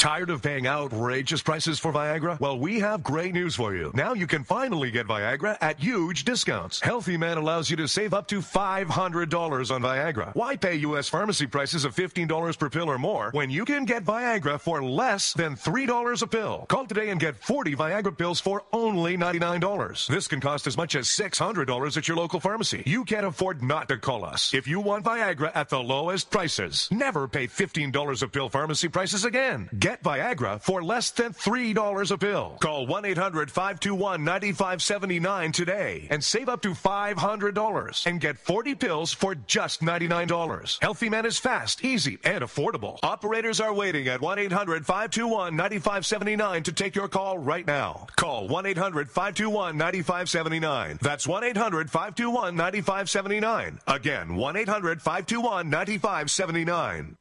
Tired of paying outrageous prices for Viagra? Well, we have great news for you. Now you can finally get Viagra at huge discounts. Healthy Man allows you to save up to $500 on Viagra. Why pay U.S. pharmacy prices of $15 per pill or more when you can get Viagra for less than $3 a pill? Call today and get 40 Viagra pills for only $99. This can cost as much as $600 at your local pharmacy. You can't afford not to call us. If you want Viagra at the lowest prices, never pay $15 a pill pharmacy prices again. Get Viagra for less than $3 a pill. Call 1-800-521-9579 today and save up to $500 and get 40 pills for just $99. Healthy Man is fast, easy, and affordable. Operators are waiting at 1-800-521-9579 to take your call right now. Call 1-800-521-9579. That's 1-800-521-9579. Again, 1-800-521-9579.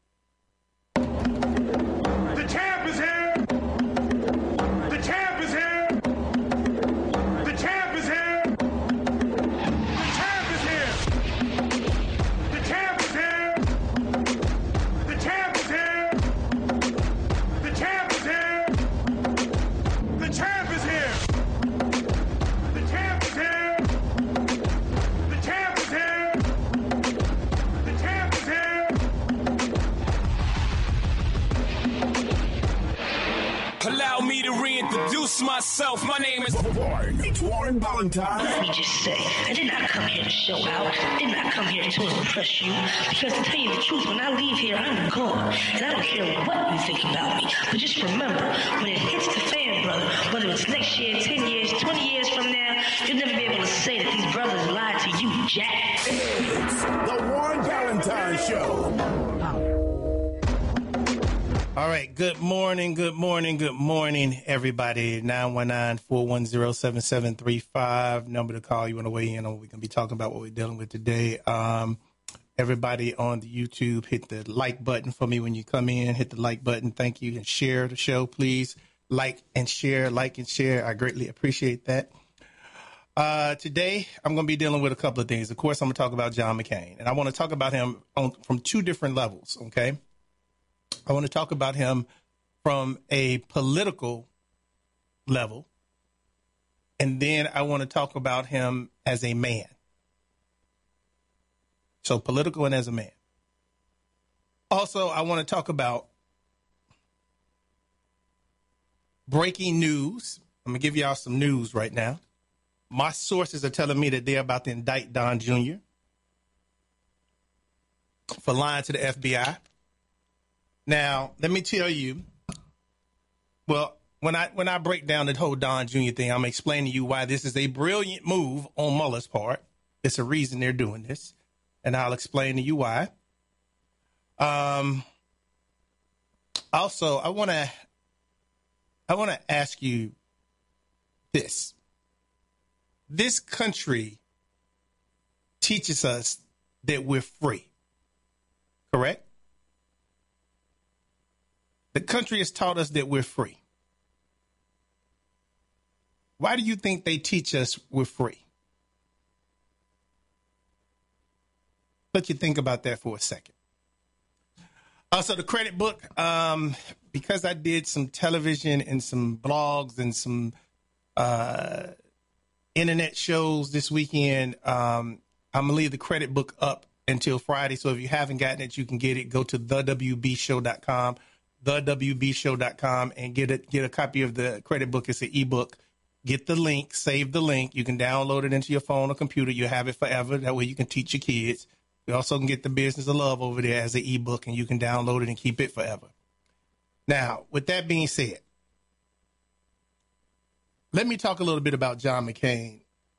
The champ is here! The champ is here! The champ is here! The champ is here! The champ is here! The champ is here! The champ is here! The champ is here! The champ is here! The champ is here! The champ is here! Allow me to reintroduce myself. My name is Warren. It's Warren Valentine. Let me just say, I did not come here to show out. I did not come here to impress you. Because to tell you the truth, when I leave here, I'm gone. And I don't care what you think about me. But just remember, when it hits the fan, brother, whether it's next year, 10 years, 20 years from now, you'll never be able to say that these brothers lied to you, Jack. It's the Warren Valentine Show. All right. Good morning, everybody. 919-410-7735. Number to call. You want to weigh in on what we can be talking about, what we're dealing with today. Everybody on the YouTube, hit the like button for me when you come in. Hit the like button. Thank you. And share the show, please. Like and share. I greatly appreciate that. Today, I'm going to be dealing with a couple of things. Of course, I'm going to talk about John McCain. And I want to talk about him from two different levels, okay? I want to talk about him from a political level, and then I want to talk about him as a man. So political and as a man. Also, I want to talk about breaking news. I'm going to give y'all some news right now. My sources are telling me that they're about to indict Don Jr. for lying to the FBI. Now, let me tell you, well, when I break down the whole Don Jr. thing, I'm explaining to you why this is a brilliant move on Mueller's part. It's a reason they're doing this, and I'll explain to you why. Also, I want to ask you this. This country teaches us that we're free, correct? The country has taught us that we're free. Why do you think they teach us we're free? Let you think about that for a second. Also, the credit book, because I did some television and some blogs and some internet shows this weekend, I'm going to leave the credit book up until Friday. So if you haven't gotten it, you can get it. Go to thewbshow.com. thewbshow.com and get a copy of the credit book. It's an ebook. Get the link, save the link. You can download it into your phone or computer. You have it forever. That way you can teach your kids. You also can get The Business of Love over there as an ebook, and you can download it and keep it forever. Now, with that being said, let me talk a little bit about John McCain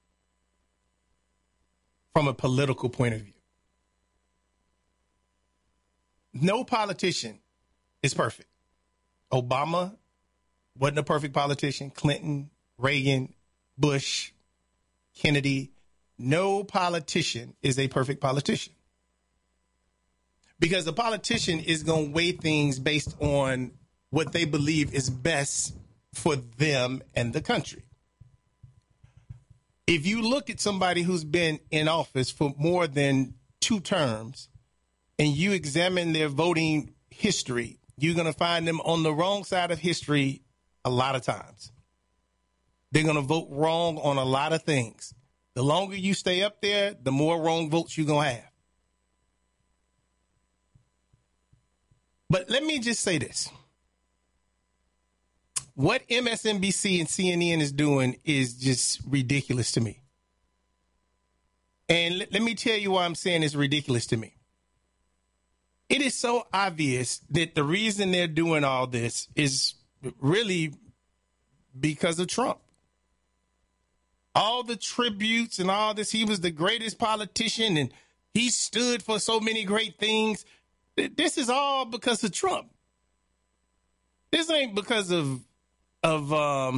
from a political point of view. No politician is perfect. Obama wasn't a perfect politician. Clinton, Reagan, Bush, Kennedy. No politician is a perfect politician. Because a politician is going to weigh things based on what they believe is best for them and the country. If you look at somebody who's been in office for more than 2 terms and you examine their voting history, you're going to find them on the wrong side of history a lot of times. They're going to vote wrong on a lot of things. The longer you stay up there, the more wrong votes you're going to have. But let me just say this. What MSNBC and CNN is doing is just ridiculous to me. And let me tell you why I'm saying it's ridiculous to me. It is so obvious that the reason they're doing all this is really because of Trump. All the tributes and all this, he was the greatest politician and he stood for so many great things. This is all because of Trump. This ain't because of John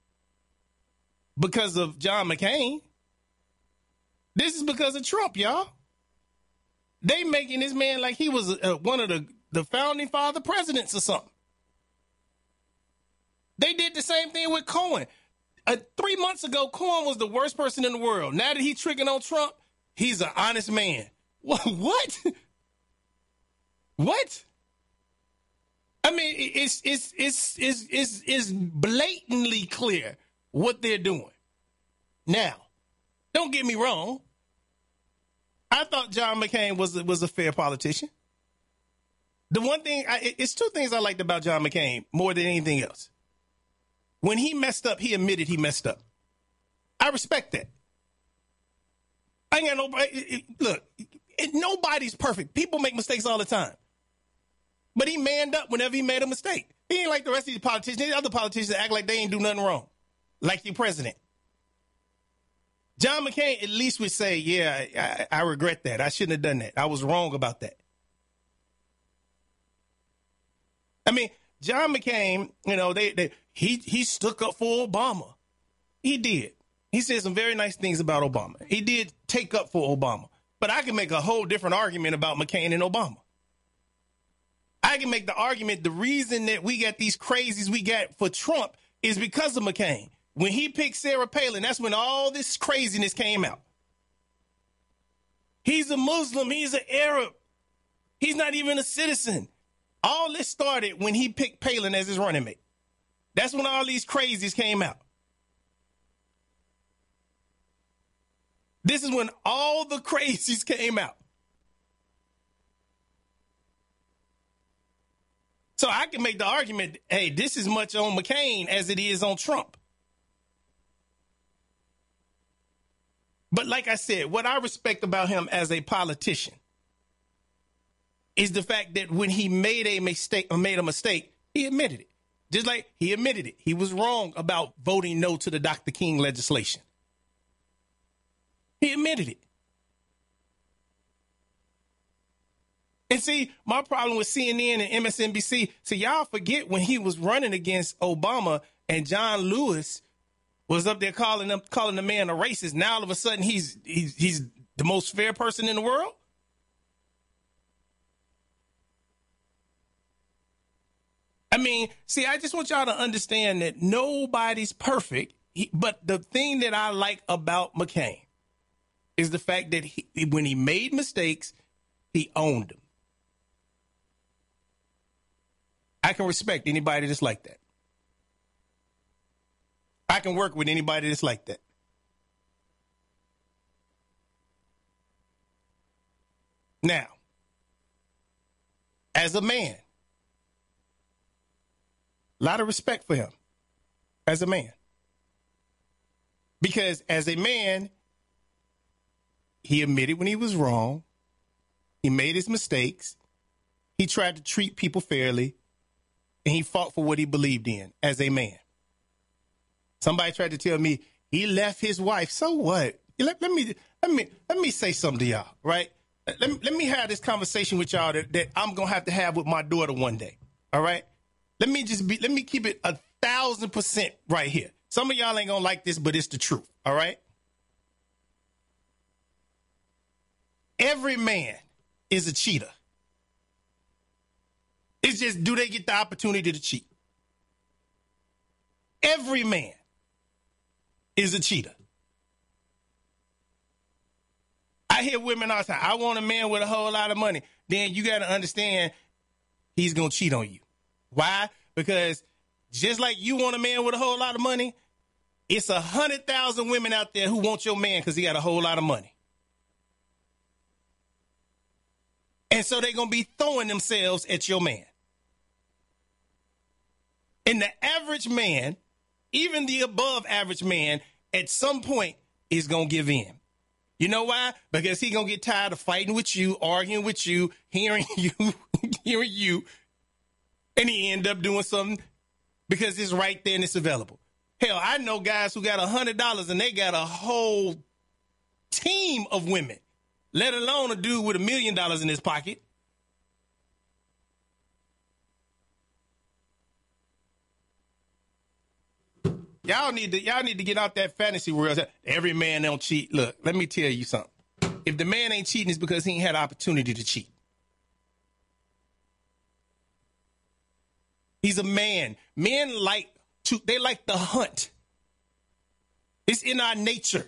McCain. This is because of Trump, y'all. They making this man like he was one of the founding father presidents or something. They did the same thing with Cohen. 3 months ago, Cohen was the worst person in the world. Now that he's tricking on Trump, he's an honest man. What? What? I mean, it's blatantly clear what they're doing. Now, don't get me wrong. I thought John McCain was a fair politician. The one thing, it's two things I liked about John McCain more than anything else. When he messed up, he admitted he messed up. I respect that. I ain't got nobody. Look, nobody's perfect. People make mistakes all the time. But he manned up whenever he made a mistake. He ain't like the rest of these politicians. These other politicians that act like they ain't do nothing wrong. Like your president. John McCain at least would say, yeah, I regret that. I shouldn't have done that. I was wrong about that. I mean, John McCain, you know, he stuck up for Obama. He did. He said some very nice things about Obama. He did take up for Obama. But I can make a whole different argument about McCain and Obama. I can make the argument the reason that we got these crazies we got for Trump is because of McCain. When he picked Sarah Palin, that's when all this craziness came out. He's a Muslim. He's an Arab. He's not even a citizen. All this started when he picked Palin as his running mate. That's when all these crazies came out. This is when all the crazies came out. So I can make the argument, hey, this is much on McCain as it is on Trump. But like I said, what I respect about him as a politician is the fact that when he made a mistake, he admitted it. Just like he admitted it. He was wrong about voting no to the Dr. King legislation. He admitted it. And see, my problem with CNN and MSNBC, so y'all forget when he was running against Obama and John Lewis was up there calling the man a racist. Now all of a sudden he's the most fair person in the world. I mean, see, I just want y'all to understand that nobody's perfect. But the thing that I like about McCain is the fact that when he made mistakes, he owned them. I can respect anybody that's like that. I can work with anybody that's like that. Now, as a man, a lot of respect for him as a man. Because as a man, he admitted when he was wrong. He made his mistakes. He tried to treat people fairly. And he fought for what he believed in as a man. Somebody tried to tell me he left his wife. So what? Let me say something to y'all, right? Let me have this conversation with y'all that I'm gonna have to have with my daughter one day. All right? Let me keep it 1,000% right here. Some of y'all ain't gonna like this, but it's the truth. All right? Every man is a cheater. It's just, do they get the opportunity to cheat? Every man is a cheater. I hear women all the time, I want a man with a whole lot of money. Then you got to understand, he's going to cheat on you. Why? Because just like you want a man with a whole lot of money, it's 100,000 women out there who want your man because he got a whole lot of money. And so they're going to be throwing themselves at your man. And the average man, even the above average man, at some point is going to give in. You know why? Because he's going to get tired of fighting with you, arguing with you, hearing you, and he end up doing something because it's right there and it's available. Hell, I know guys who got $100 and they got a whole team of women, let alone a dude with $1 million in his pocket. Y'all need to get out that fantasy world. Every man don't cheat. Look, let me tell you something. If the man ain't cheating, it's because he ain't had an opportunity to cheat. He's a man. Men like to hunt. It's in our nature.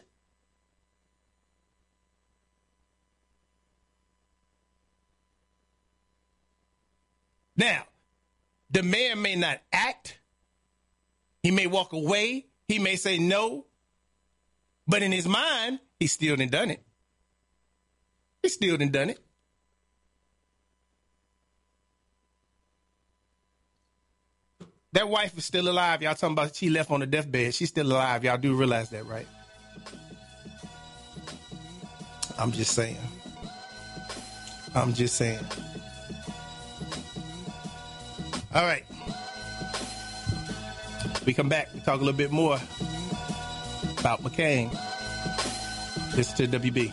Now, the man may not act. He may walk away. He may say no. But in his mind, he still done it. He still done it. That wife is still alive. Y'all talking about she left on the deathbed. She's still alive. Y'all do realize that, right? I'm just saying. All right. We come back. We talk a little bit more about McCain. Listen to WB.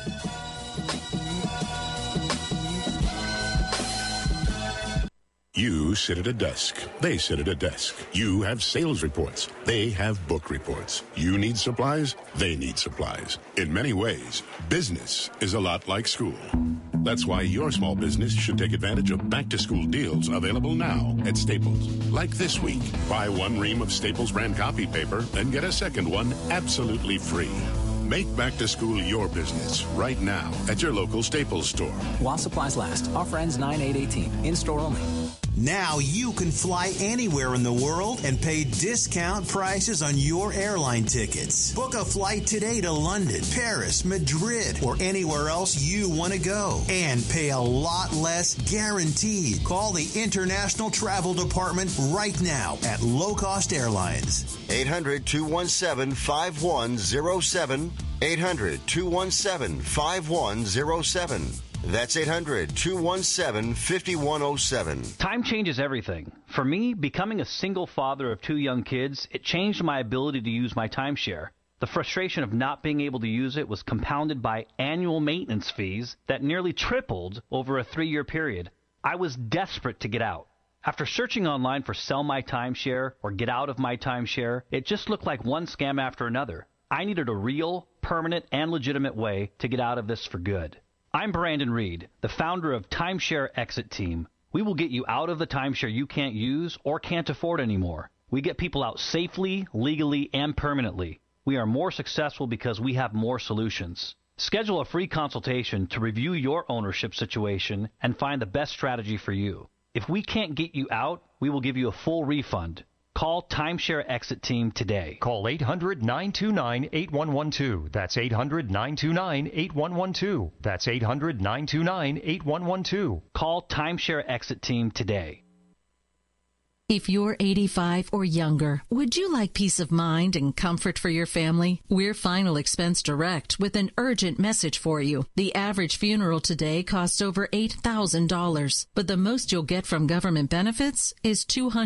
You sit at a desk. They sit at a desk. You have sales reports. They have book reports. You need supplies. They need supplies. In many ways, business is a lot like school. That's why your small business should take advantage of back-to-school deals available now at Staples. Like this week, buy one ream of Staples brand copy paper and get a second one absolutely free. Make back to school your business right now at your local Staples store. While supplies last. Offer ends 9/8/18. In-store only. Now you can fly anywhere in the world and pay discount prices on your airline tickets. Book a flight today to London, Paris, Madrid, or anywhere else you want to go. And pay a lot less guaranteed. Call the International Travel Department right now at Low Cost Airlines. 800-217-5107. 800-217-5107. That's 800-217-5107. Time changes everything. For me, becoming a single father of 2 young kids, it changed my ability to use my timeshare. The frustration of not being able to use it was compounded by annual maintenance fees that nearly tripled over a 3-year period. I was desperate to get out. After searching online for Sell My Timeshare or Get Out of My Timeshare, it just looked like one scam after another. I needed a real, permanent, and legitimate way to get out of this for good. I'm Brandon Reed, the founder of Timeshare Exit Team. We will get you out of the timeshare you can't use or can't afford anymore. We get people out safely, legally, and permanently. We are more successful because we have more solutions. Schedule a free consultation to review your ownership situation and find the best strategy for you. If we can't get you out, we will give you a full refund. Call Timeshare Exit Team today. Call 800-929-8112. That's 800-929-8112. That's 800-929-8112. Call Timeshare Exit Team today. If you're 85 or younger, would you like peace of mind and comfort for your family? We're Final Expense Direct with an urgent message for you. The average funeral today costs over $8,000, but the most you'll get from government benefits is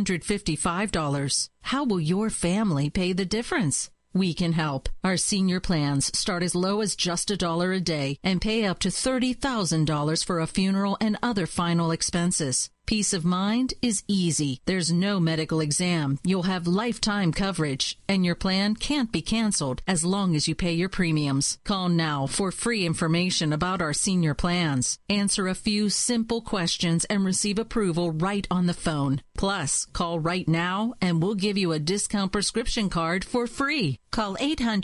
$255. How will your family pay the difference? We can help. Our senior plans start as low as just $1 a day and pay up to $30,000 for a funeral and other final expenses. Peace of mind is easy. There's no medical exam. You'll have lifetime coverage, and your plan can't be canceled as long as you pay your premiums. Call now for free information about our senior plans. Answer a few simple questions and receive approval right on the phone. Plus, call right now and we'll give you a discount prescription card for free. Call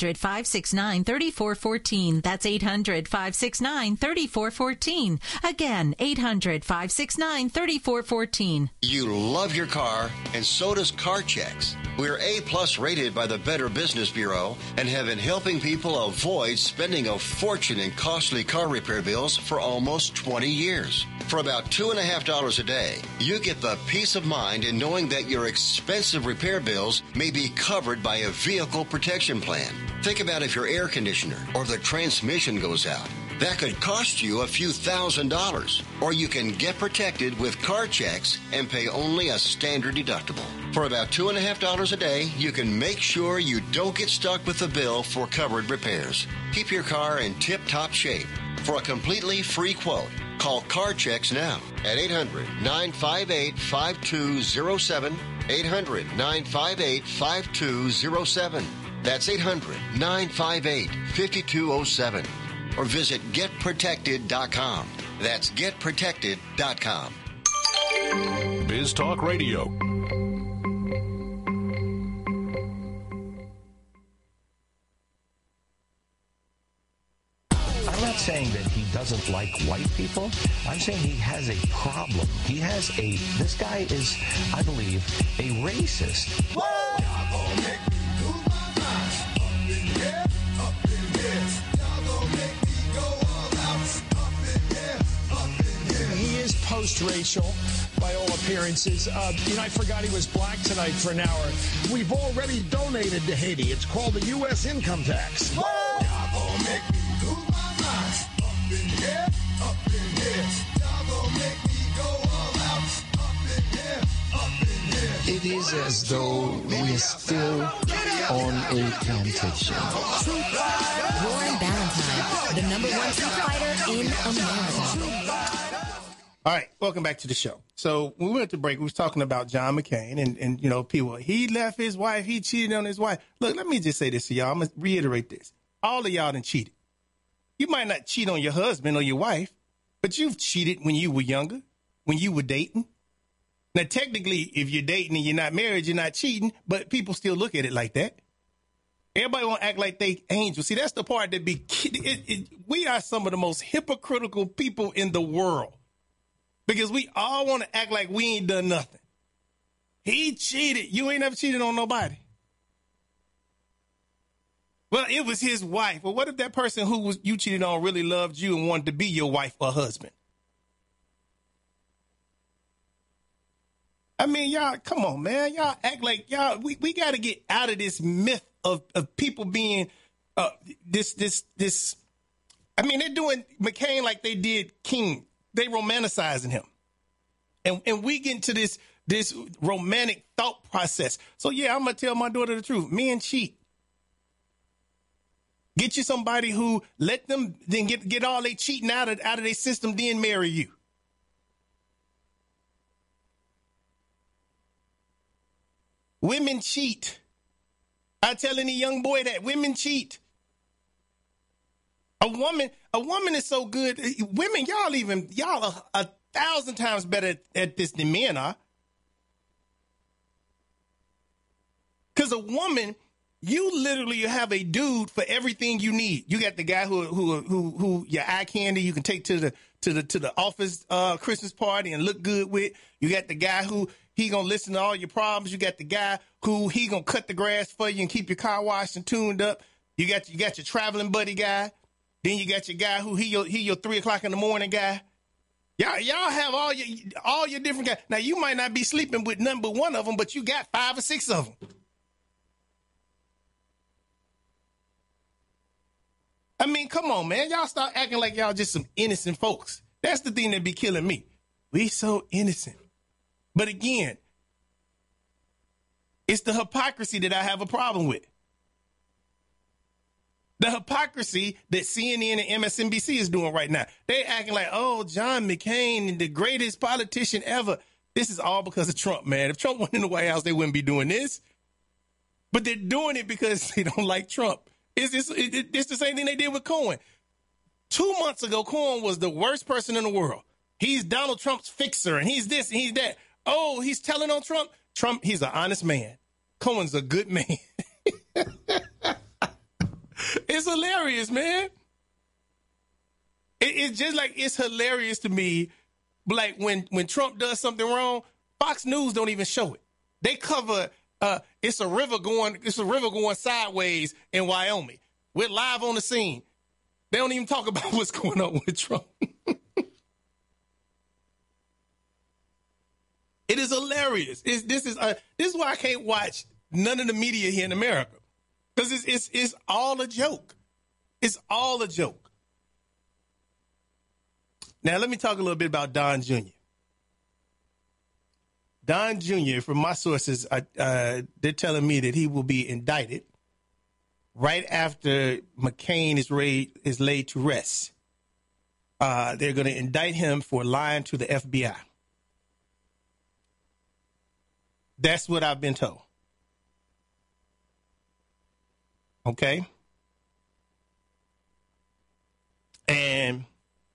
800-569-3414. That's 800-569-3414. Again, 800-569-3414. 8414. You love your car, and so does CarChecks. We're A-plus rated by the Better Business Bureau and have been helping people avoid spending a fortune in costly car repair bills for almost 20 years. For about $2.50 a day, you get the peace of mind in knowing that your expensive repair bills may be covered by a vehicle protection plan. Think about if your air conditioner or the transmission goes out. That could cost you a few $1,000s. Or you can get protected with CarChecks and pay only a standard deductible. For about $2.50 a day, you can make sure you don't get stuck with the bill for covered repairs. Keep your car in tip-top shape. For a completely free quote, call CarChecks now at 800-958-5207, 800-958-5207. That's 800-958-5207. Or visit getprotected.com. That's getprotected.com. Biz Talk Radio. I'm not saying that he doesn't like white people. I'm saying he has a problem. This guy is, I believe, a racist. He is post-racial by all appearances. I forgot he was black tonight for an hour. We've already donated to Haiti. It's called the U.S. income tax. It is as though we're still on a plantation. Warren Ballantyne, the number one truth fighter in America. All right, welcome back to the show. So when we went to break, we was talking about John McCain and people, he left his wife, he cheated on his wife. Look, let me just say this to y'all. I'm going to reiterate this. All of y'all done cheated. You might not cheat on your husband or your wife, but you've cheated when you were younger, when you were dating. Now, technically, if you're dating and you're not married, you're not cheating, but people still look at it like that. Everybody want to act like they angels. See, that's the part that we are some of the most hypocritical people in the world because we all want to act like we ain't done nothing. He cheated. You ain't never cheated on nobody. Well, it was his wife. Well, what if that person who you cheated on really loved you and wanted to be your wife or husband? I mean, y'all, come on, man. Y'all act like y'all, we got to get out of this myth of people being this. I mean, they're doing McCain like they did King. They romanticizing him. And we get into this romantic thought process. So, yeah, I'm going to tell my daughter the truth. Men cheat. Get you somebody who let them then get all they cheating out of their system, then marry you. Women cheat. I tell any young boy that women cheat. A woman is so good. Women, y'all are 1,000 times better at this than men are. Because a woman, you literally have a dude for everything you need. You got the guy who your eye candy you can take to the office Christmas party and look good with. You got the guy who he gonna listen to all your problems. You got the guy who he gonna cut the grass for you and keep your car washed and tuned up. You got your traveling buddy guy. Then you got your guy who he your 3 o'clock in the morning guy. Y'all have all your different guys. Now you might not be sleeping with none but one of them, but you got 5 or 6 of them. I mean, come on, man. Y'all start acting like y'all just some innocent folks. That's the thing that be killing me. We so innocent. But again, it's the hypocrisy that I have a problem with. The hypocrisy that CNN and MSNBC is doing right now. They acting like, oh, John McCain, the greatest politician ever. This is all because of Trump, man. If Trump went in the White House, they wouldn't be doing this. But they're doing it because they don't like Trump. It's the same thing they did with Cohen. 2 months ago, Cohen was the worst person in the world. He's Donald Trump's fixer, and he's this, and he's that. Oh, he's telling on Trump? Trump, he's an honest man. Cohen's a good man. It's hilarious, man. It's just like it's hilarious to me like when Trump does something wrong, Fox News don't even show it. They cover it's a river going sideways in Wyoming. We're live on the scene. They don't even talk about what's going on with Trump. It is hilarious. This is why I can't watch none of the media here in America, because it's all a joke. It's all a joke. Now let me talk a little bit about Don Jr. Don Jr., from my sources, they're telling me that he will be indicted right after McCain is laid to rest. They're going to indict him for lying to the FBI. That's what I've been told. Okay? And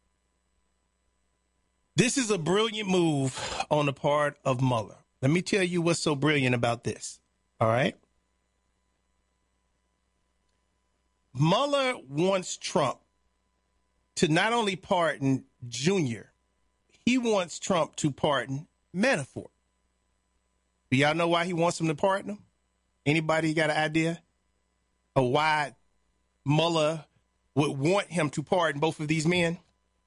this is a brilliant move on the part of Mueller. Let me tell you what's so brilliant about this. All right? Mueller wants Trump to not only pardon Junior, he wants Trump to pardon Manafort. Do y'all know why he wants him to pardon him? Anybody got an idea of why Mueller would want him to pardon both of these men?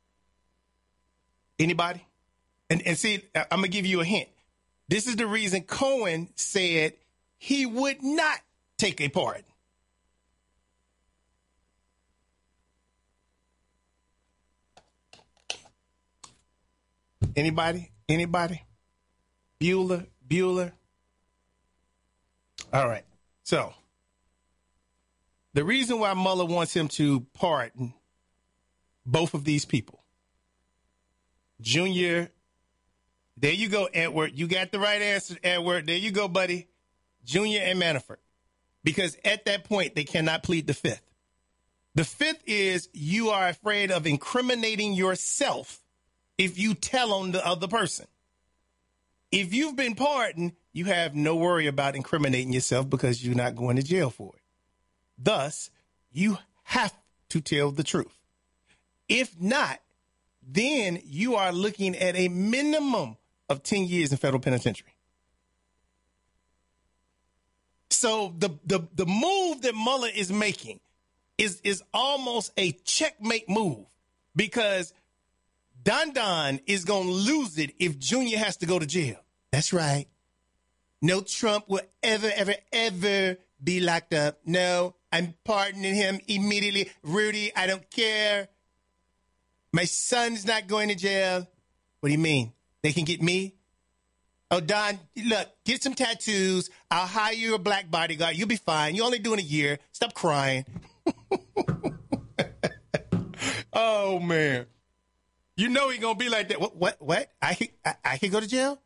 Anybody? And see, I'm going to give you a hint. This is the reason Cohen said he would not take a pardon. Anybody? Bueller? All right. So the reason why Mueller wants him to pardon both of these people, Junior, there you go, Edward. You got the right answer, Edward. There you go, buddy. Junior and Manafort. Because at that point, they cannot plead the fifth. The fifth is you are afraid of incriminating yourself if you tell on the other person. If you've been pardoned, you have no worry about incriminating yourself because you're not going to jail for it. Thus, you have to tell the truth. If not, then you are looking at a minimum of 10 years in federal penitentiary. So the move that Mueller is making is almost a checkmate move, because Don is going to lose it if Junior has to go to jail. That's right. No Trump will ever be locked up. No, I'm pardoning him immediately. Rudy, I don't care. My son's not going to jail. What do you mean? They can get me? Oh, Don, look, get some tattoos. I'll hire you a black bodyguard. You'll be fine. You're only doing a year. Stop crying. Oh, man. You know he's going to be like that. What? I can go to jail?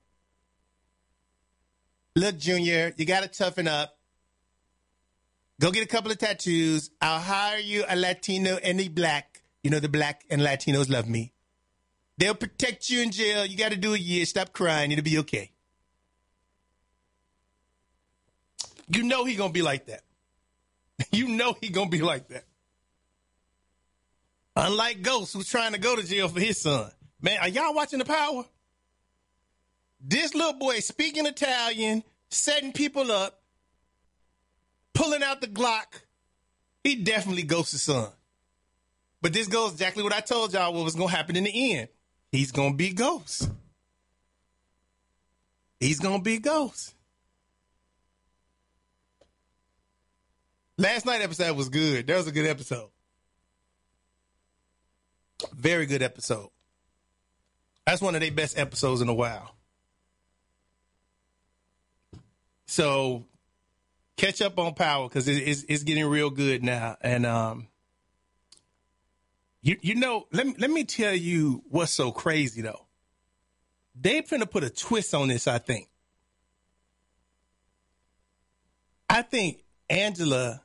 Look, Junior, you got to toughen up. Go get a couple of tattoos. I'll hire you a Latino and a black. You know, the black and Latinos love me. They'll protect you in jail. You got to do a year. Stop crying. It'll be okay. You know he's going to be like that. You know he's going to be like that. Unlike Ghost, who's trying to go to jail for his son. Man, are y'all watching The Power? This little boy speaking Italian, setting people up, pulling out the Glock. He definitely Ghost's son. But this goes exactly what I told y'all what was going to happen in the end. He's going to be Ghost. He's going to be Ghost. Last night's episode was good. That was a good episode. Very good episode. That's one of their best episodes in a while. So catch up on Power, because it's getting real good now. And you know, let me tell you what's so crazy though. They finna put a twist on this. I think Angela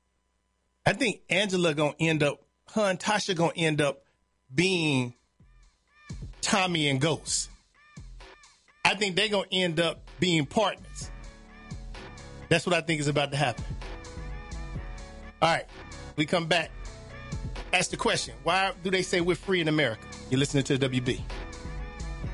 gonna end up. Her and Tasha gonna end up being Tommy and Ghost. I think they're gonna end up being partners. That's what I think is about to happen. All right, we come back. Ask the question, why do they say we're free in America? You're listening to WB.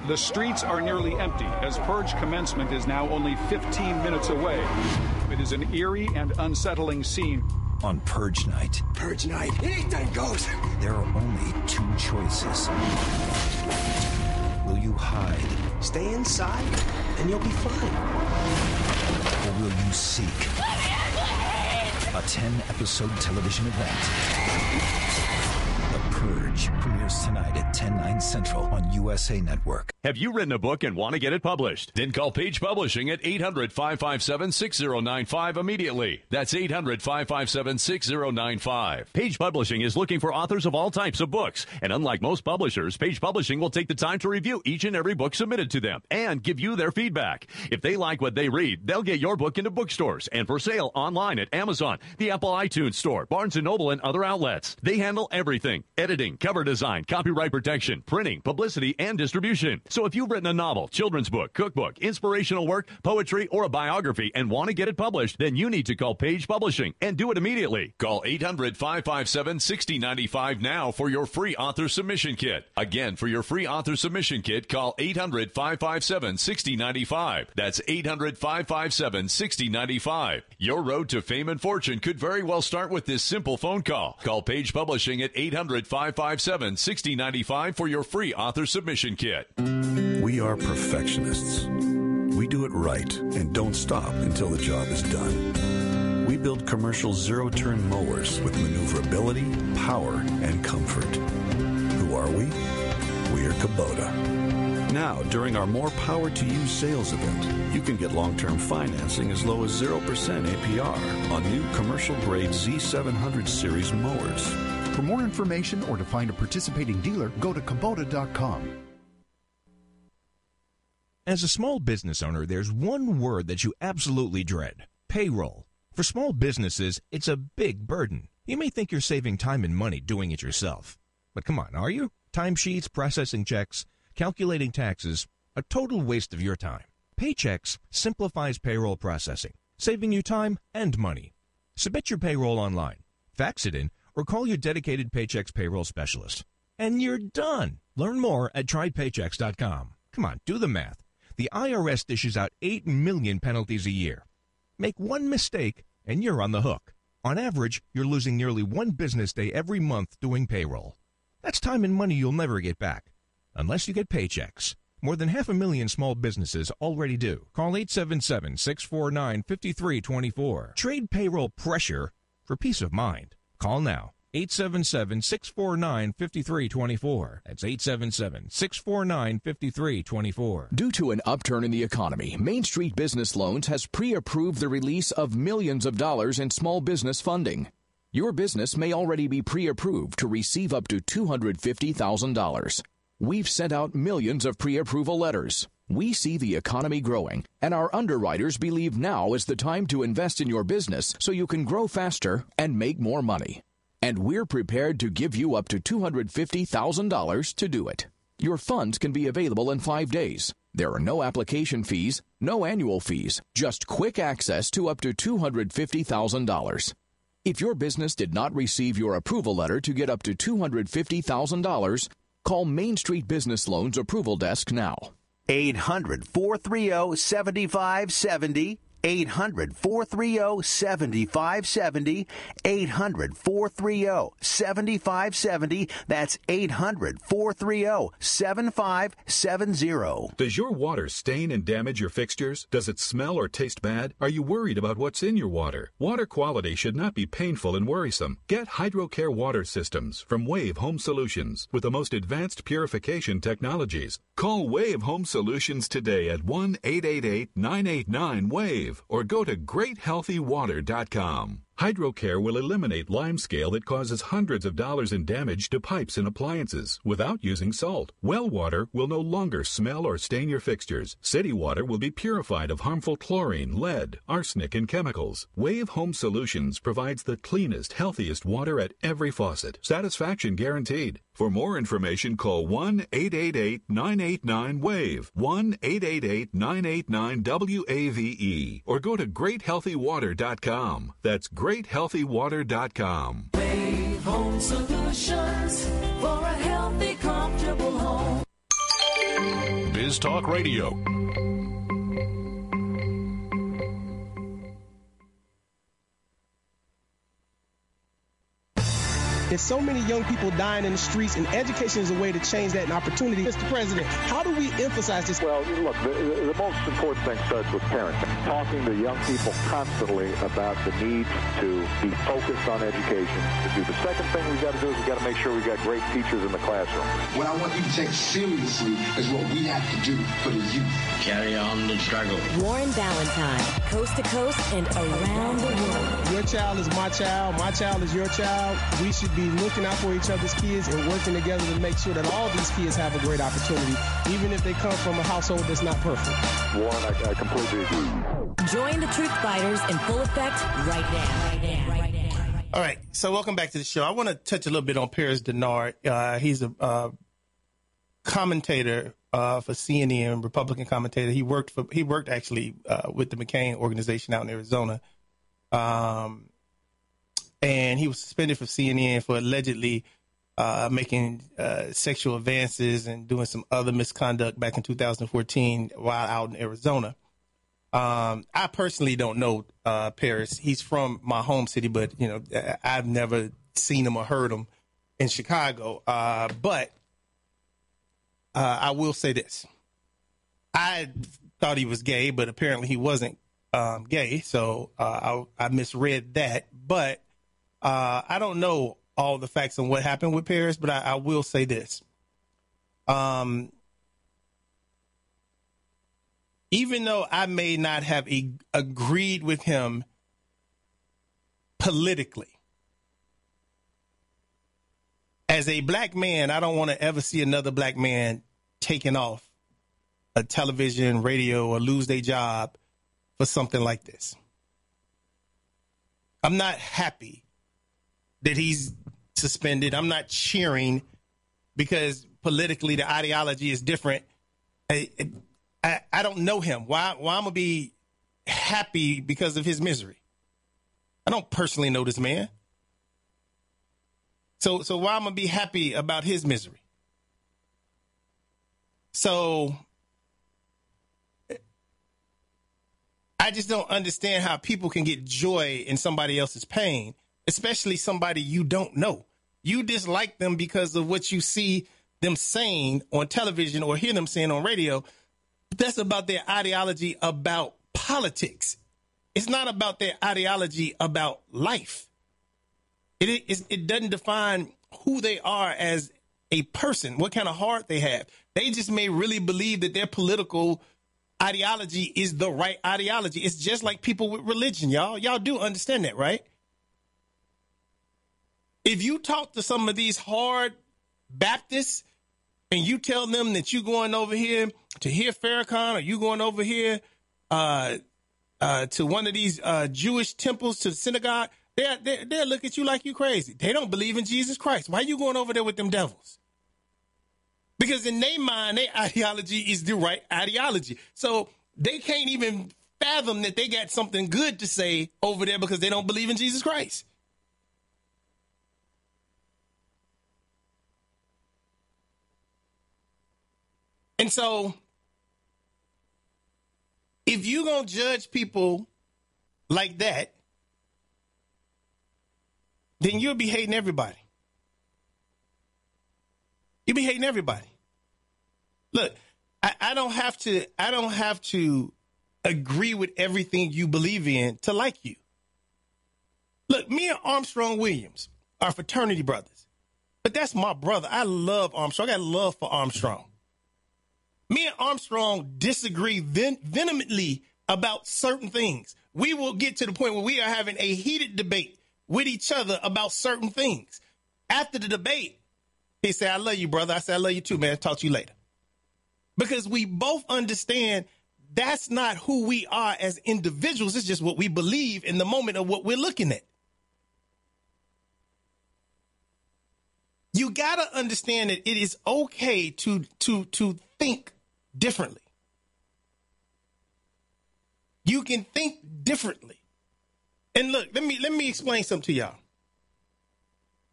The streets are nearly empty as purge commencement is now only 15 minutes away. It is an eerie and unsettling scene. On Purge Night. Purge night. Anything goes. There are only two choices. Will you hide? Stay inside and you'll be fine. Or will you seek a 10-episode television event? The Purge premieres tonight at 10/9 Central on USA Network. Have you written a book and want to get it published? Then call Page Publishing at 800-557-6095 immediately. That's 800-557-6095. Page Publishing is looking for authors of all types of books. And unlike most publishers, Page Publishing will take the time to review each and every book submitted to them and give you their feedback. If they like what they read, they'll get your book into bookstores and for sale online at Amazon, the Apple iTunes Store, Barnes & Noble, and other outlets. They handle everything: editing, cover design, copyright protection, printing, publicity, and distribution. So if you've written a novel, children's book, cookbook, inspirational work, poetry, or a biography and want to get it published, then you need to call Page Publishing and do it immediately. Call 800-557-6095 now for your free author submission kit. Again, for your free author submission kit, call 800-557-6095. That's 800-557-6095. Your road to fame and fortune could very well start with this simple phone call. Call Page Publishing at 800-557-6095 for your free author submission kit. We are perfectionists. We do it right and don't stop until the job is done. We build commercial zero-turn mowers with maneuverability, power, and comfort. Who are we? We are Kubota. Now, during our More Power to You sales event, you can get long-term financing as low as 0% APR on new commercial-grade Z700 series mowers. For more information or to find a participating dealer, go to Kubota.com. As a small business owner, there's one word that you absolutely dread: payroll. For small businesses, it's a big burden. You may think you're saving time and money doing it yourself. But come on, are you? Timesheets, processing checks, calculating taxes, a total waste of your time. Paychex simplifies payroll processing, saving you time and money. Submit your payroll online, fax it in, or call your dedicated Paychex payroll specialist. And you're done. Learn more at trypaychex.com. Come on, do the math. The IRS dishes out 8 million penalties a year. Make one mistake, and you're on the hook. On average, you're losing nearly one business day every month doing payroll. That's time and money you'll never get back, unless you get Paychex. More than 500,000 small businesses already do. Call 877-649-5324. Trade payroll pressure for peace of mind. Call now. 877-649-5324. That's 877-649-5324. Due to an upturn in the economy, Main Street Business Loans has pre-approved the release of millions of dollars in small business funding. Your business may already be pre-approved to receive up to $250,000. We've sent out millions of pre-approval letters. We see the economy growing, and our underwriters believe now is the time to invest in your business so you can grow faster and make more money. And we're prepared to give you up to $250,000 to do it. Your funds can be available in 5 days. There are no application fees, no annual fees, just quick access to up to $250,000. If your business did not receive your approval letter to get up to $250,000, call Main Street Business Loans Approval Desk now. 800-430-7570. 800-430-7570. 800-430-7570. That's 800-430-7570. Does your water stain and damage your fixtures? Does it smell or taste bad? Are you worried about what's in your water? Water quality should not be painful and worrisome. Get HydroCare water systems from Wave Home Solutions with the most advanced purification technologies. Call Wave Home Solutions today at 1-888-989-WAVE or go to GreatHealthyWater.com. HydroCare will eliminate limescale that causes hundreds of dollars in damage to pipes and appliances without using salt. Well water will no longer smell or stain your fixtures. City water will be purified of harmful chlorine, lead, arsenic, and chemicals. Wave Home Solutions provides the cleanest, healthiest water at every faucet. Satisfaction guaranteed. For more information, call 1-888-989-WAVE, 1-888-989-WAVE, or go to GreatHealthyWater.com. That's GreatHealthyWater.com. Wave Home Solutions for a healthy, comfortable home. Biz Talk Radio. There's so many young people dying in the streets, and education is a way to change that, an opportunity. Mr. President, how do we emphasize this? Well, look, the most important thing starts with parenting. Talking to young people constantly about the need to be focused on education. The second thing we've got to do is we've got to make sure we've got great teachers in the classroom. What I want you to take seriously is what we have to do for the youth. Carry on the struggle. Warren Ballantyne, coast to coast and around the world. Your child is my child is your child. We should be looking out for each other's kids and working together to make sure that all these kids have a great opportunity, even if they come from a household that's not perfect. Warren, I completely agree. Join the Truth Fighters in full effect right now. All right, so welcome back to the show. I want to touch a little bit on Paris Denard. He's a commentator for CNN, Republican commentator. He worked actually with the McCain organization out in Arizona. And he was suspended from CNN for allegedly making sexual advances and doing some other misconduct back in 2014 while out in Arizona. I personally don't know Paris. He's from my home city, but I've never seen him or heard him in Chicago. But I will say this: I thought he was gay, but apparently he wasn't gay. So I misread that, but. I don't know all the facts on what happened with Paris, but I will say this. Even though I may not have agreed with him politically, as a black man, I don't want to ever see another black man taken off a television, radio, or lose their job for something like this. I'm not happy that he's suspended. I'm not cheering because politically the ideology is different. I don't know him. Why I'm going to be happy because of his misery? I don't personally know this man. So why I'm going to be happy about his misery? So I just don't understand how people can get joy in somebody else's pain, especially somebody you don't know. You dislike them because of what you see them saying on television or hear them saying on radio. But that's about their ideology about politics. It's not about their ideology about life. It doesn't define who they are as a person, what kind of heart they have. They just may really believe that their political ideology is the right ideology. It's just like people with religion, y'all. Y'all do understand that, right? If you talk to some of these hard Baptists and you tell them that you're going over here to hear Farrakhan or you going over here to one of these Jewish temples, to the synagogue, they'll look at you like you crazy. They don't believe in Jesus Christ. Why are you going over there with them devils? Because in their mind, their ideology is the right ideology. So they can't even fathom that they got something good to say over there because they don't believe in Jesus Christ. And so if you're going to judge people like that, then you'll be hating everybody. You'll be hating everybody. Look, I don't have to agree with everything you believe in to like you. Look, me and Armstrong Williams are fraternity brothers, but that's my brother. I love Armstrong. I got love for Armstrong. Me and Armstrong disagree vehemently about certain things. We will get to the point where we are having a heated debate with each other about certain things. After the debate, he said, "I love you, brother." I said, "I love you too, man. Talk to you later." Because we both understand that's not who we are as individuals. It's just what we believe in the moment of what we're looking at. You got to understand that it is okay to think differently. You can think differently. And look, let me explain something to y'all.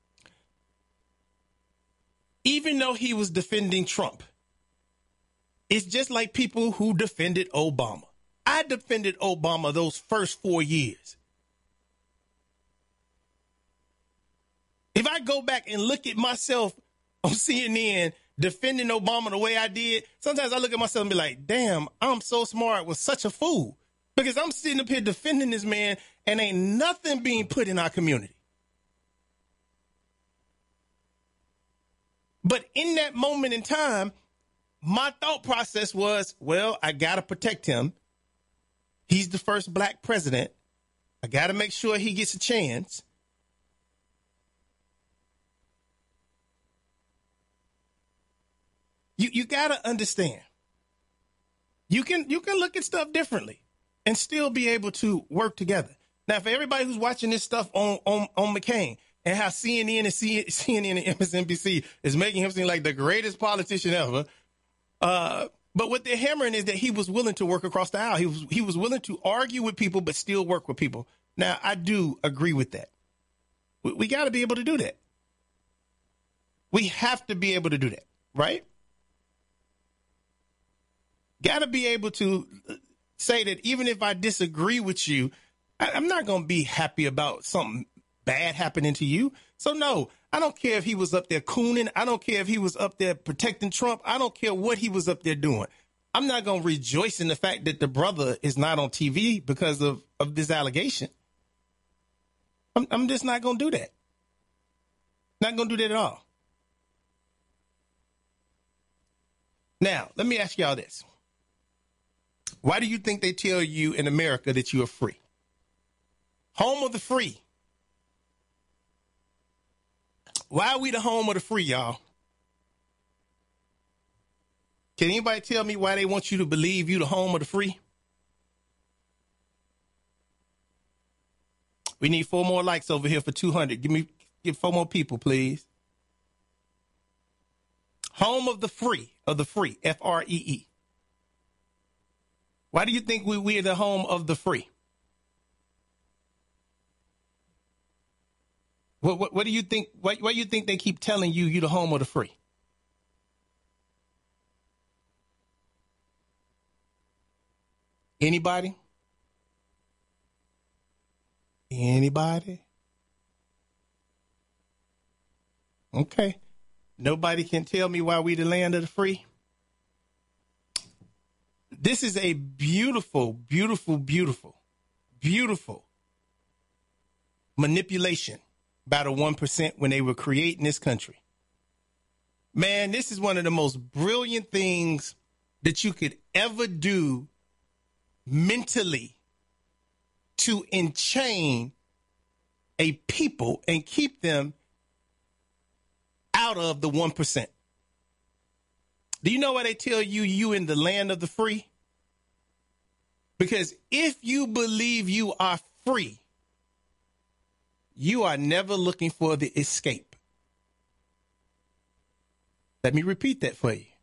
Even though he was defending Trump, It's just like people who defended Obama. I defended Obama those first 4 years. If I go back and look at myself on CNN defending Obama the way I did, sometimes I look at myself and be like, damn, I'm so smart, was such a fool. Because I'm sitting up here defending this man and ain't nothing being put in our community. But in that moment in time, my thought process was, well, I got to protect him. He's the first black president. I got to make sure he gets a chance. You got to understand. You can look at stuff differently and still be able to work together. Now, for everybody who's watching this stuff on McCain and how CNN and MSNBC is making him seem like the greatest politician ever, but what they're hammering is that he was willing to work across the aisle. He was willing to argue with people but still work with people. Now, I do agree with that. We got to be able to do that. We have to be able to do that, right? Got to be able to say that even if I disagree with you, I'm not going to be happy about something bad happening to you. So, no, I don't care if he was up there cooning. I don't care if he was up there protecting Trump. I don't care what he was up there doing. I'm not going to rejoice in the fact that the brother is not on TV because of this allegation. I'm just not going to do that. Not going to do that at all. Now, let me ask y'all this. Why do you think they tell you in America that you are free? Home of the free. Why are we the home of the free, y'all? Can anybody tell me why they want you to believe you the home of the free? We need 4 more likes over here for 200. Give 4 more people, please. Home of the free, F-R-E-E. Why do you think we are the home of the free? What do you think? Why do you think they keep telling you the home of the free? Anybody? Anybody? Okay. Nobody can tell me why we the land of the free. This is a beautiful, beautiful, beautiful, beautiful manipulation by the 1% when they were creating this country. Man, this is one of the most brilliant things that you could ever do mentally to enchain a people and keep them out of the 1%. Do you know why they tell you in the land of the free? Because if you believe you are free, you are never looking for the escape. Let me repeat that for you.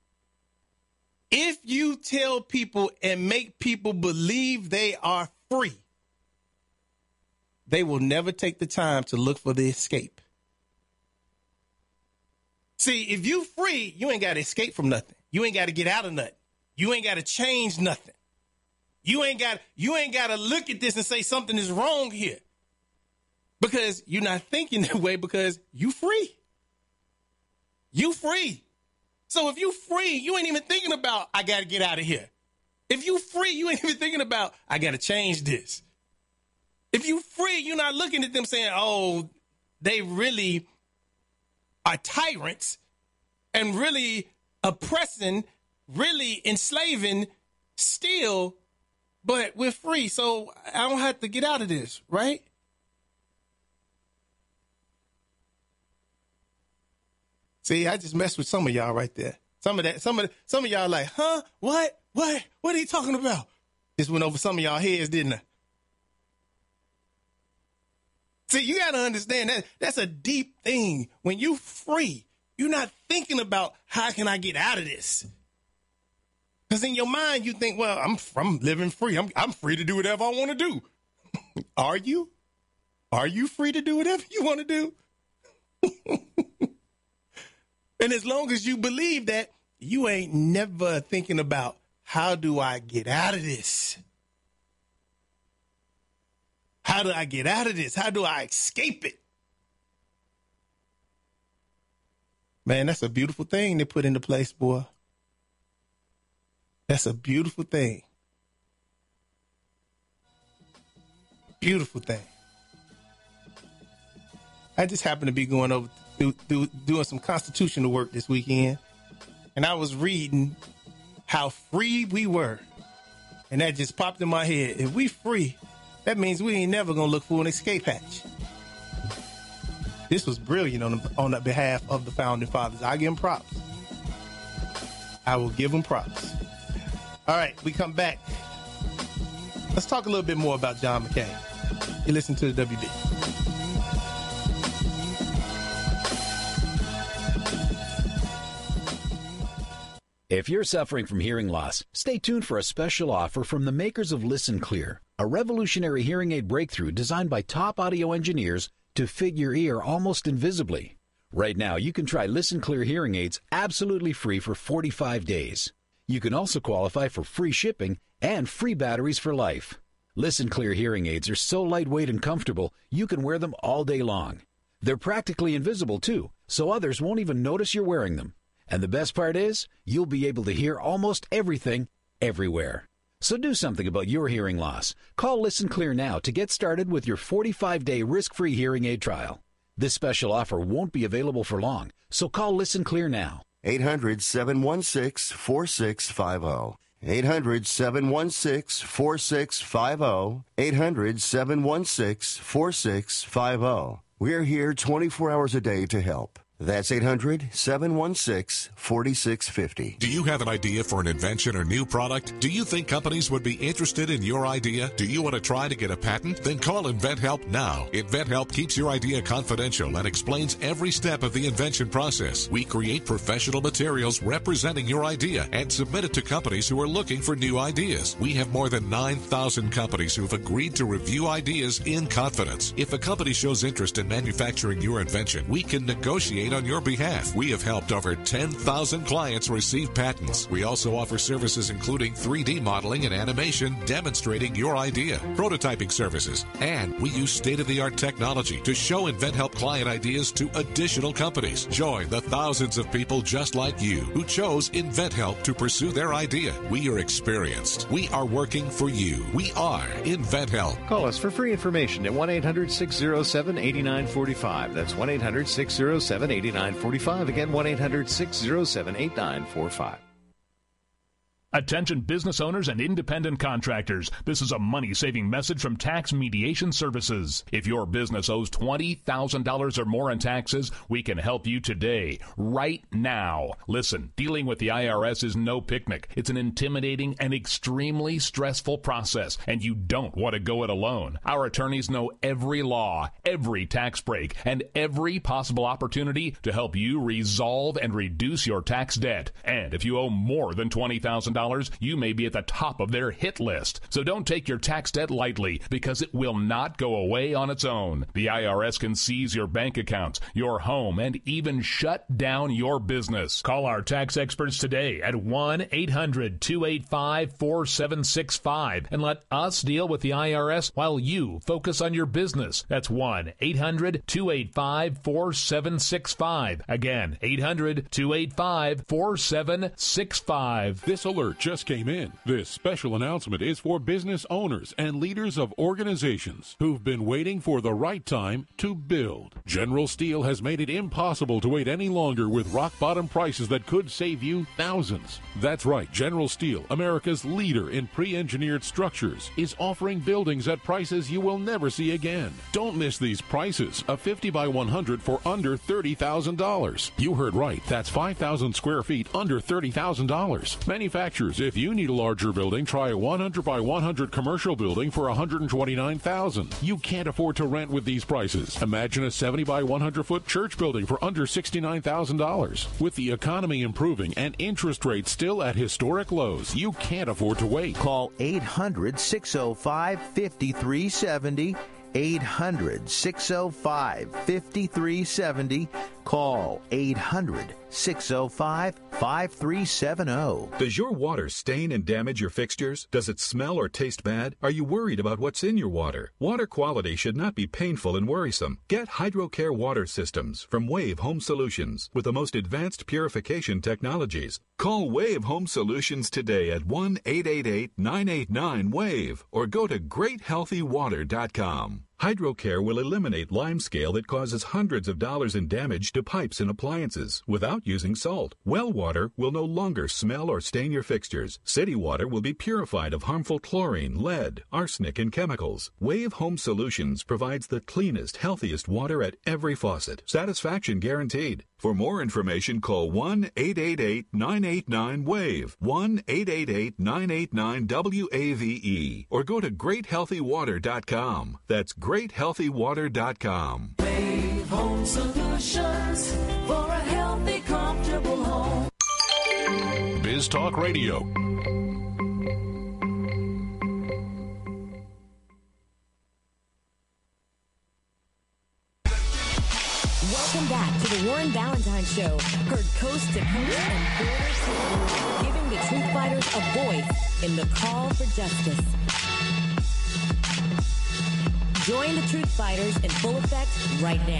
If you tell people and make people believe they are free, they will never take the time to look for the escape. See, if you free, you ain't got to escape from nothing. You ain't got to get out of nothing. You ain't got to change nothing. You ain't got to look at this and say something is wrong here. Because you're not thinking that way because you free. You free. So if you free, you ain't even thinking about, I got to get out of here. If you free, you ain't even thinking about, I got to change this. If you free, you're not looking at them saying, oh, they really are tyrants and really oppressing, really enslaving still, but we're free. So I don't have to get out of this, right? See, I just messed with some of y'all right there. Some of y'all like, huh? What are you talking about? Just went over some of y'all heads, didn't I? See, you got to understand that that's a deep thing. When you free, you're not thinking about how can I get out of this? Because in your mind, you think, well, I'm living free. I'm free to do whatever I want to do. Are you? Are you free to do whatever you want to do? And as long as you believe that, you ain't never thinking about, how do I get out of this? How do I get out of this? How do I escape it? Man, that's a beautiful thing to put into place, boy. That's a beautiful thing. Beautiful thing. I just happened to be going over doing some constitutional work this weekend, and I was reading how free we were, and that just popped in my head. If we free, that means we ain't never gonna look for an escape hatch. This was brilliant on the behalf of the founding fathers. I give them props. I will give them props. All right, we come back. Let's talk a little bit more about John McCain. You listen to the WB. If you're suffering from hearing loss, stay tuned for a special offer from the makers of Listen Clear, a revolutionary hearing aid breakthrough designed by top audio engineers to fit your ear almost invisibly. Right now, you can try Listen Clear hearing aids absolutely free for 45 days. You can also qualify for free shipping and free batteries for life. Listen Clear hearing aids are so lightweight and comfortable, you can wear them all day long. They're practically invisible, too, so others won't even notice you're wearing them. And the best part is, you'll be able to hear almost everything, everywhere. So do something about your hearing loss. Call Listen Clear now to get started with your 45-day risk-free hearing aid trial. This special offer won't be available for long, so call Listen Clear now. 800-716-4650. 800-716-4650. 800-716-4650. We're here 24 hours a day to help. That's 800-716-4650. Do you have an idea for an invention or new product? Do you think companies would be interested in your idea? Do you want to try to get a patent? Then call InventHelp now. InventHelp keeps your idea confidential and explains every step of the invention process. We create professional materials representing your idea and submit it to companies who are looking for new ideas. We have more than 9,000 companies who've agreed to review ideas in confidence. If a company shows interest in manufacturing your invention, we can negotiate on your behalf. We have helped over 10,000 clients receive patents. We also offer services including 3D modeling and animation demonstrating your idea, prototyping services, and we use state-of-the-art technology to show InventHelp client ideas to additional companies. Join the thousands of people just like you who chose InventHelp to pursue their idea. We are experienced. We are working for you. We are InventHelp. Call us for free information at 1-800-607-8945. That's 1-800-607-8945. Again, 1-800-607-8945. Attention business owners and independent contractors. This is a money-saving message from Tax Mediation Services. If your business owes $20,000 or more in taxes, we can help you today, right now. Listen, dealing with the IRS is no picnic. It's an intimidating and extremely stressful process, and you don't want to go it alone. Our attorneys know every law, every tax break, and every possible opportunity to help you resolve and reduce your tax debt. And if you owe more than $20,000, you may be at the top of their hit list. So don't take your tax debt lightly, because it will not go away on its own. The IRS can seize your bank accounts, your home, and even shut down your business. Call our tax experts today at 1-800-285-4765 and let us deal with the IRS while you focus on your business. That's 1-800-285-4765. Again, 800-285-4765. This alert just came in. This special announcement is for business owners and leaders of organizations who've been waiting for the right time to build. General Steel has made it impossible to wait any longer with rock-bottom prices that could save you thousands. That's right, General Steel, America's leader in pre-engineered structures, is offering buildings at prices you will never see again. Don't miss these prices. A 50 by 100 for under $30,000. You heard right. That's 5,000 square feet under $30,000. Manufacturers, if you need a larger building, try a 100 by 100 commercial building for $129,000. You can't afford to rent with these prices. Imagine a 70 by 100 foot church building for under $69,000. With the economy improving and interest rates still at historic lows, you can't afford to wait. Call 800-605-5370. 800-605-5370. Call 800-605-5370. Does your water stain and damage your fixtures? Does it smell or taste bad? Are you worried about what's in your water? Water quality should not be painful and worrisome. Get HydroCare water systems from Wave Home Solutions with the most advanced purification technologies. Call Wave Home Solutions today at 1-888-989-WAVE or go to GreatHealthyWater.com. HydroCare will eliminate limescale that causes hundreds of dollars in damage to pipes and appliances without using salt. Well water will no longer smell or stain your fixtures. City water will be purified of harmful chlorine, lead, arsenic, and chemicals. Wave Home Solutions provides the cleanest, healthiest water at every faucet. Satisfaction guaranteed. For more information, call 1-888-989-WAVE, 1-888-989-WAVE, or go to GreatHealthyWater.com. That's GreatHealthyWater.com. Wave Home Solutions for a healthy, comfortable home. Biz Talk Radio. Welcome back to the Warren Ballentine Show, heard coast to coast and border to border, giving the truth fighters a voice in the call for justice. Join the truth fighters in full effect right now.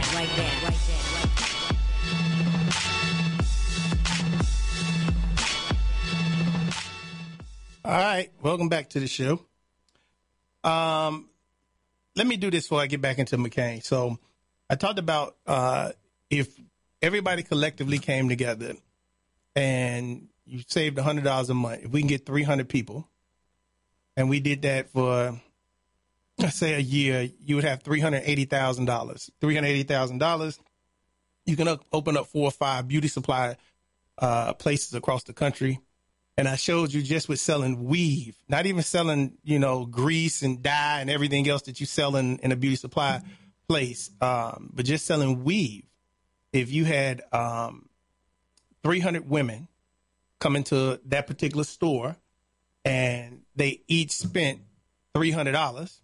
All right, welcome back to the show. Let me do this before I get back into McCain. So I talked about if everybody collectively came together and you saved $100 a month, if we can get 300 people, and we did that for, let's say, a year, you would have $380,000. $380,000. You can open up 4 or 5 beauty supply places across the country. And I showed you just with selling weave, not even selling, grease and dye and everything else that you sell in a beauty supply place, but just selling weave. If you had 300 women come into that particular store and they each spent $300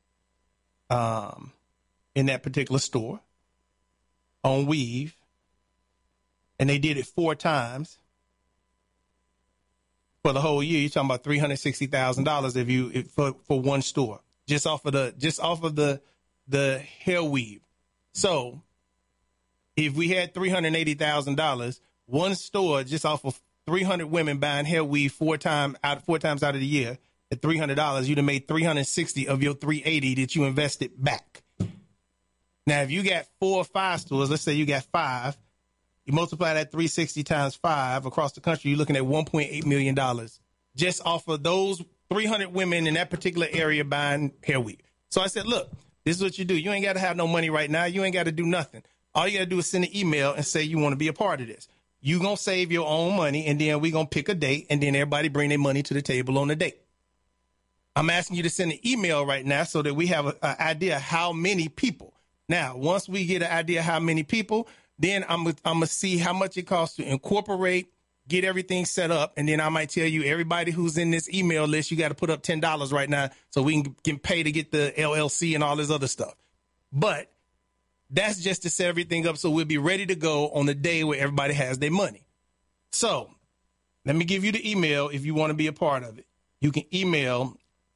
in that particular store on weave, and they did it 4 times for the whole year, you're talking about $360,000 for one store, just off of the hair weave. So if we had $380,000, one store just off of 300 women buying hair weave 4 times out of the year at $300, you'd have made $360 of your $380 that you invested back. Now, if you got 4 or 5 stores, let's say you got 5. You multiply that 360 times 5 across the country, you're looking at $1.8 million just off of those 300 women in that particular area buying hair weave. So I said, look, this is what you do. You ain't got to have no money right now. You ain't got to do nothing. All you got to do is send an email and say you want to be a part of this. You going to save your own money, and then we going to pick a date, and then everybody bring their money to the table on the date. I'm asking you to send an email right now so that we have an idea how many people. Now, once we get an idea how many people, then I'm going to see how much it costs to incorporate, get everything set up, and then I might tell you everybody who's in this email list, you got to put up $10 right now so we can get paid to get the LLC and all this other stuff. But that's just to set everything up so we'll be ready to go on the day where everybody has their money. So let me give you the email if you want to be a part of it. You can email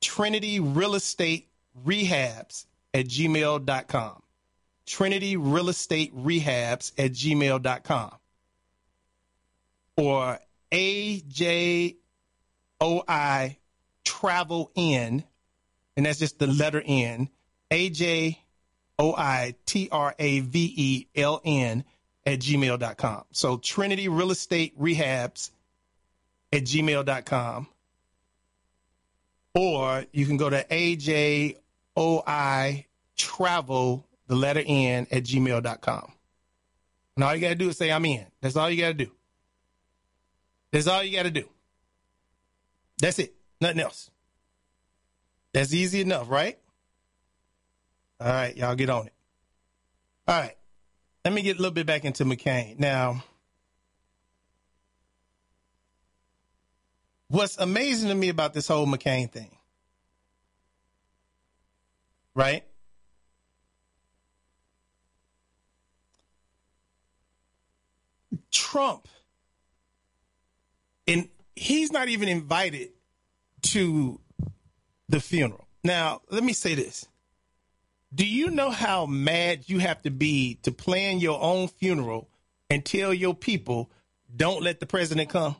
TrinityRealEstateRehabs@gmail.com. TrinityRealEstateRehabs@gmail.com. Or AJOI Travel N, and that's just the letter N, AJOI TRAVELN @gmail.com. So Trinity Real Estate Rehabs @gmail.com. Or you can go to AJOI Travel, the letter N, @gmail.com. And all you got to do is say, I'm in. That's all you got to do. That's all you got to do. That's it. Nothing else. That's easy enough, right? All right, y'all get on it. All right. Let me get a little bit back into McCain. Now, what's amazing to me about this whole McCain thing, right? Trump, and he's not even invited to the funeral. Now, let me say this. Do you know how mad you have to be to plan your own funeral and tell your people, don't let the president come?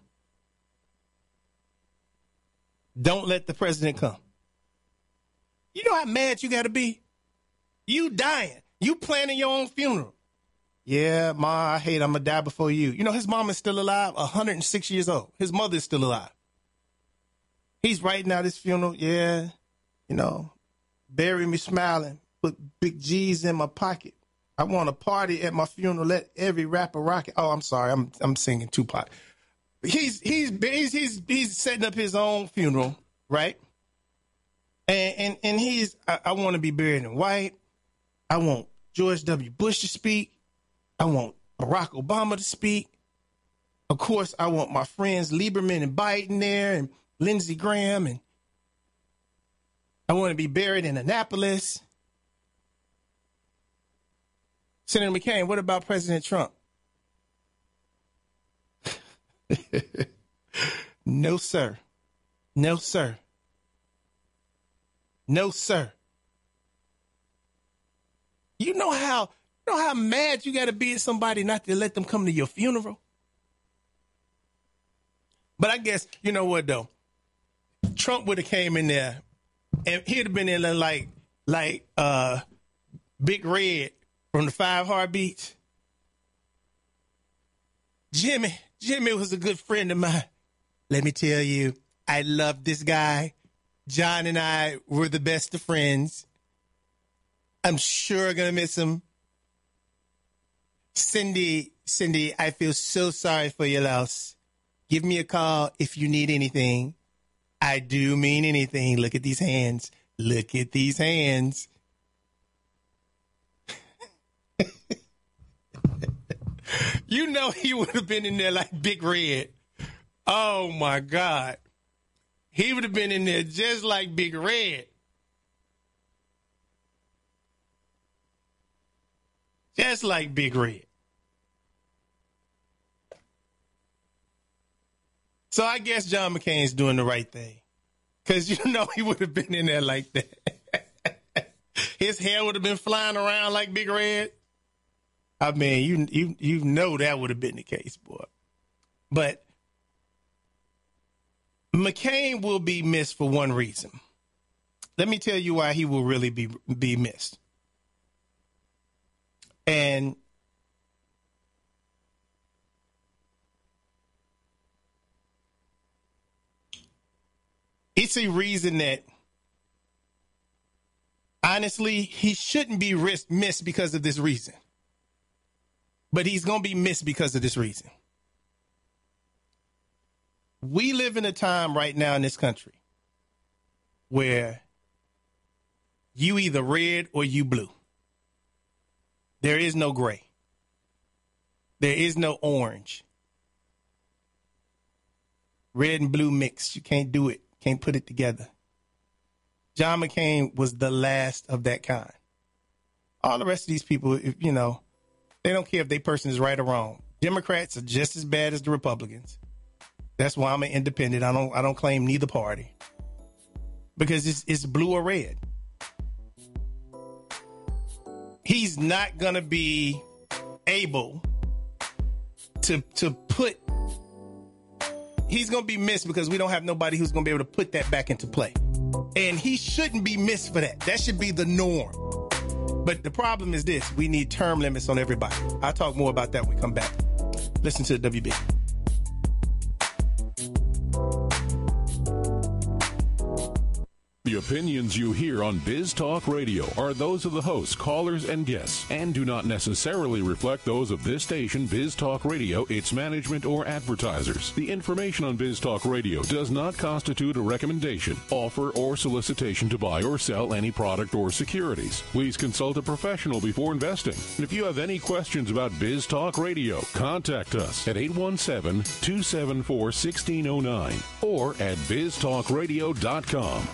Don't let the president come. You know how mad you got to be? You dying. You planning your own funeral. Yeah, Ma, I hate I'm going to die before you. You know, his mom is still alive, 106 years old. His mother is still alive. He's writing out his funeral. Yeah, you know, bury me smiling. Put big G's in my pocket. I want a party at my funeral. Let every rapper rock it. Oh, I'm sorry. I'm singing Tupac. He's setting up his own funeral, right? And I want to be buried in white. I want George W. Bush to speak. I want Barack Obama to speak. Of course, I want my friends Lieberman and Biden there and Lindsey Graham. And I want to be buried in Annapolis. Senator McCain, what about President Trump? No, sir. No, sir. No, sir. You know how mad you got to be at somebody not to let them come to your funeral? But I guess, you know what, though? Trump would have came in there, and he'd have been in there like Big Red from the 5 Heartbeats. Jimmy was a good friend of mine. Let me tell you, I love this guy. John and I were the best of friends. I'm sure going to miss him. Cindy, I feel so sorry for your loss. Give me a call if you need anything. I do mean anything. Look at these hands. Look at these hands. You know he would have been in there like Big Red. Oh, my God. He would have been in there just like Big Red. Just like Big Red. So I guess John McCain's doing the right thing. Because you know he would have been in there like that. His hair would have been flying around like Big Red. I mean, you know that would have been the case, boy. But McCain will be missed for one reason. Let me tell you why he will really be missed. And it's a reason that, honestly, he shouldn't be missed because of this reason. But he's going to be missed because of this reason. We live in a time right now in this country where you either red or you blue. There is no gray. There is no orange. Red and blue mixed. You can't do it. Can't put it together. John McCain was the last of that kind. All the rest of these people, you know, they don't care if their person is right or wrong. Democrats are just as bad as the Republicans. That's why I'm an independent. I don't claim neither party. Because it's blue or red. He's not going to be able to put... He's going to be missed because we don't have nobody who's going to be able to put that back into play. And he shouldn't be missed for that. That should be the norm. But the problem is this. We need term limits on everybody. I'll talk more about that when we come back. Listen to the WB. The opinions you hear on Biz Talk Radio are those of the hosts, callers, and guests, and do not necessarily reflect those of this station, Biz Talk Radio, its management, or advertisers. The information on Biz Talk Radio does not constitute a recommendation, offer, or solicitation to buy or sell any product or securities. Please consult a professional before investing. And if you have any questions about Biz Talk Radio, contact us at 817-274-1609 or at biztalkradio.com.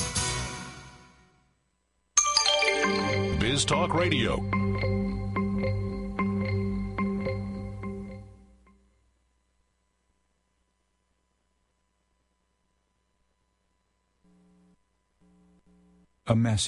Biz Talk Radio. a message.